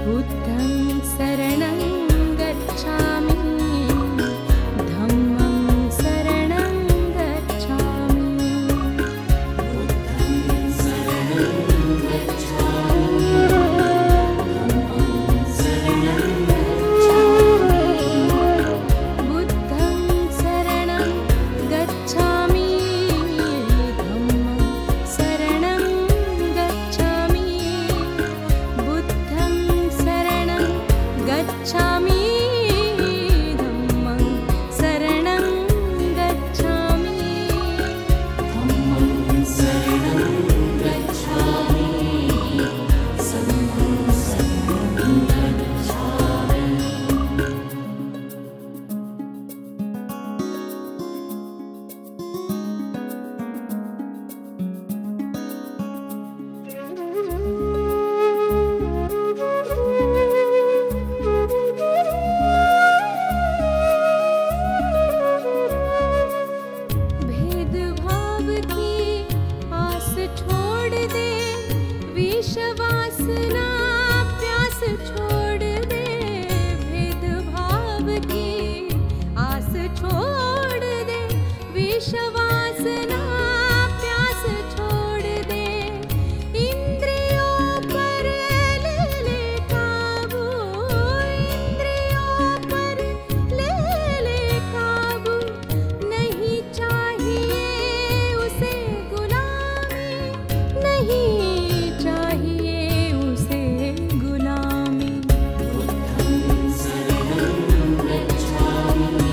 बुद्धं शरणं गच्छामि, धम्मं शरणं गच्छामि, बुद्धं शरणं गच्छामि, धम्मं शरणं गच्छामि, बुद्धं शरणं गच्छामि, धम्मं शरणं गच्छामि, बुद्धं शरणं गच्छामि, धम्मं शरणं गच्छामि, धम्मं शरणं गच्छामि, संघं शरणं गच्छामि। भेदभाव की आस छोड़ दे, विश्वासना प्यास छोड़ दे, भेदभाव की आस छोड़ दे, विश्वासना प्यास छोड़ दे, इंद्रियों पर ले ले काबू, इंद्रियों पर ले ले काबू, नहीं चाहिए उसे गुलामी, नहीं चाहिए उसे गुलामी, बुद्धं शरणं गच्छामि,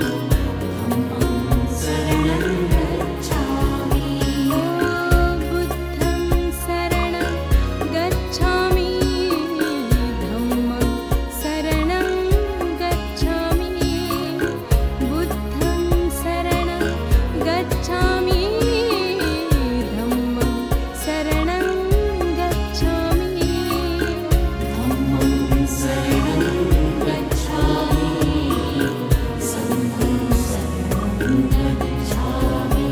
धम्मं शरणं गच्छामि, बुद्धं शरणं गच्छामि, धम्मं शरणं गच्छामि, बुद्धं शरणं गच्छामि, धम्मं शरणं गच्छामि, धम्मं शरणं गच्छामि, संघं शरणं गच्छामि।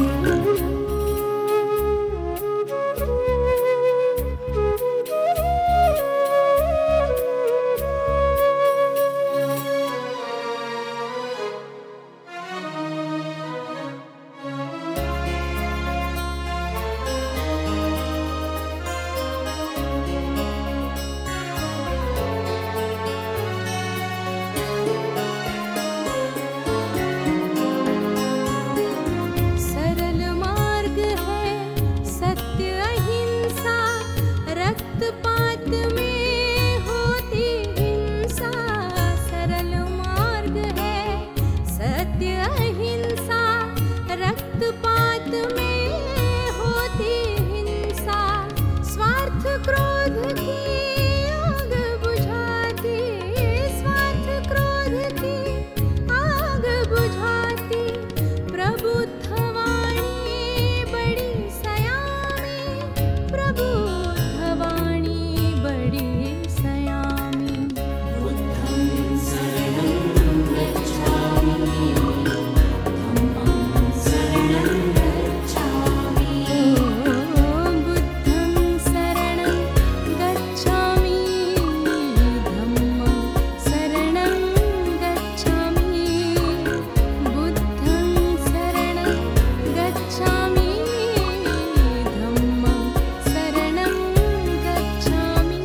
सरल मार्ग है सत्य अहिंसा, रक्तपात में होती हिंसा, सरल मार्ग है सत्य अहिंसा, रक्तपात में होती हिंसा, स्वार्थ क्रोध की आग बुझाती, स्वार्थ क्रोध की आग बुझाती, प्रबुद्धवाणी बड़ी सयामी, प्रबुद्धवाणी बड़ी सयामी, बुद्धं शरणं गच्छामि, धम्मं शरणं गच्छामि, बुद्धं शरणं गच्छामि, धम्मं शरणं गच्छामि, बुद्धं शरणं गच्छामि, धम्मं शरणं गच्छामि,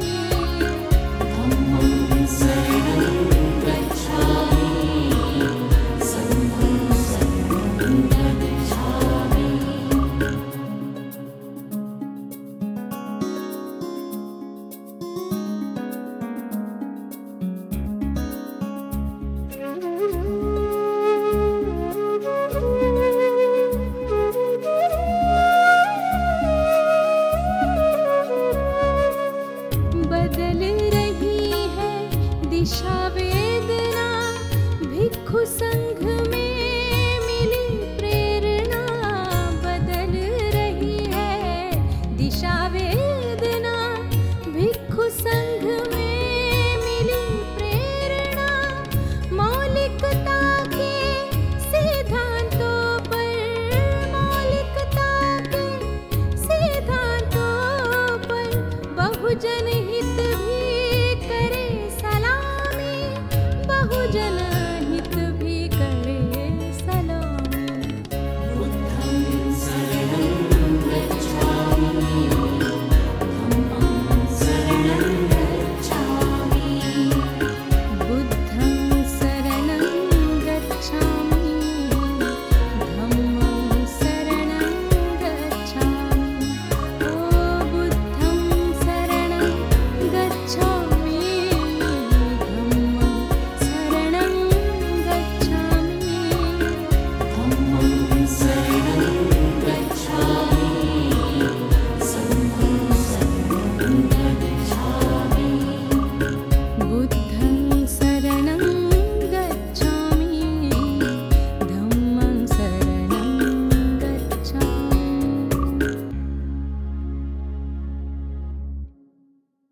धम्मं शरणं गच्छामि, संघं शरणं गच्छामि। बदल रही है दिशा